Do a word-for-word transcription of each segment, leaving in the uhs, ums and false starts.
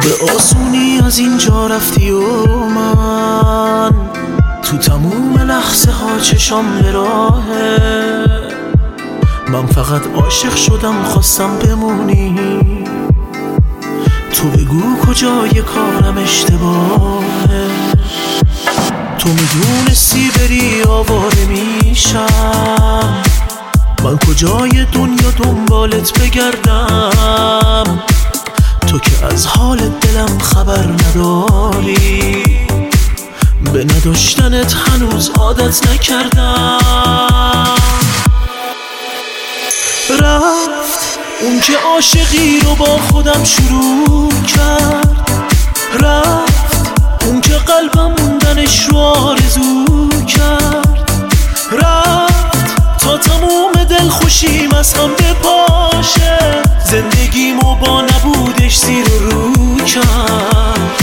به آسونی از اینجا رفتی و من تو تموم لحظه ها چشام به راهه. من فقط عاشق شدم خواستم بمونی، تو بگو کجای کارم اشتباهه. تو میدونستی بری آواره میشم، من کجای دنیا دنبالت بگردم. تو که از حال دلم خبر نداری، به نداشتنت هنوز عادت نکردم. رفت اون که عاشقی رو با خودم شروع کرد، رفت اون که قلبم موندنش رو آرزو کرد، رفت تا تموم دل خوشیم از هم بپاشه. زندگیمو با نبودش زیر و رو کرد.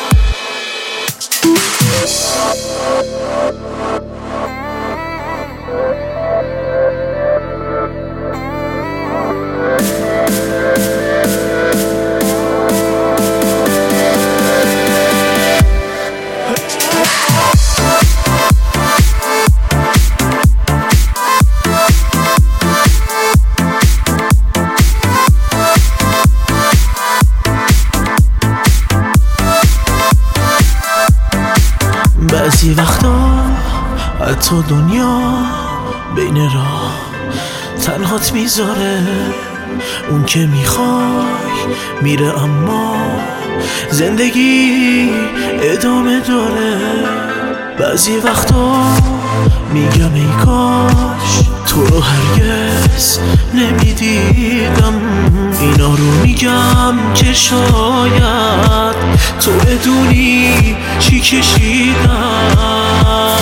بعضی وقتا حتی دنیا بین راه تنهات میذاره. اون که میخوای میره اما زندگی ادامه داره. بعضی وقتا میگم ای کاش تو رو هرگز نمیدیدم. اینا رو میگم که شاید تو بدونی چی کشیدم.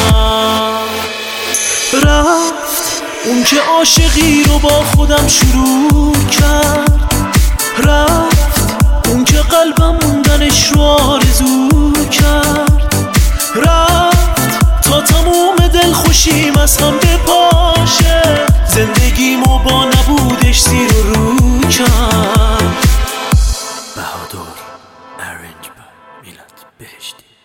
رفت اون که عاشقی رو با خودم شروع کرد، رفت اون که قلبم موندنش رو آرزو کرد، رفت تا تموم دل خوشیم از هم بپاشه. زندگیمو با نبودش زیر و رو کرد. بهادر ارنج با میلاد بهشتی.